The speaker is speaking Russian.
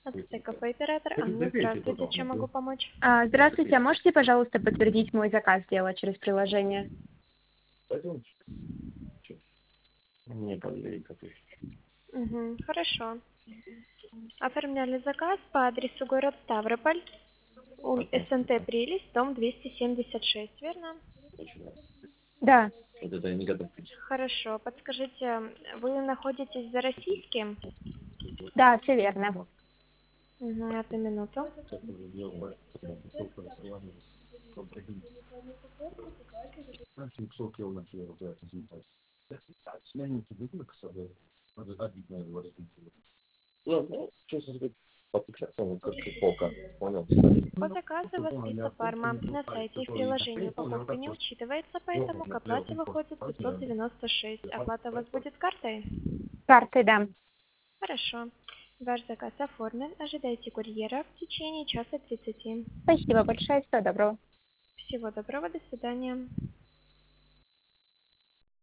16 кафе оператор Анна. Здравствуйте, чем могу помочь? Здравствуйте, а можете, пожалуйста, подтвердить мой заказ сделать через приложение? Угу, хорошо. Оформляли заказ по адресу город Ставрополь, СНТ Прелесть, дом 276, верно? Да, Хорошо. Подскажите, вы находитесь за Российским? да, все верно. Угу, одну минуту. По заказу у вас пицца Парма. На сайте и в приложении упаковка не учитывается, поэтому к оплате выходит 596. Оплата у вас будет картой? Картой, да. Хорошо. Ваш заказ оформлен. Ожидайте курьера в течение часа 30. Спасибо большое, всего доброго. Всего доброго, до свидания.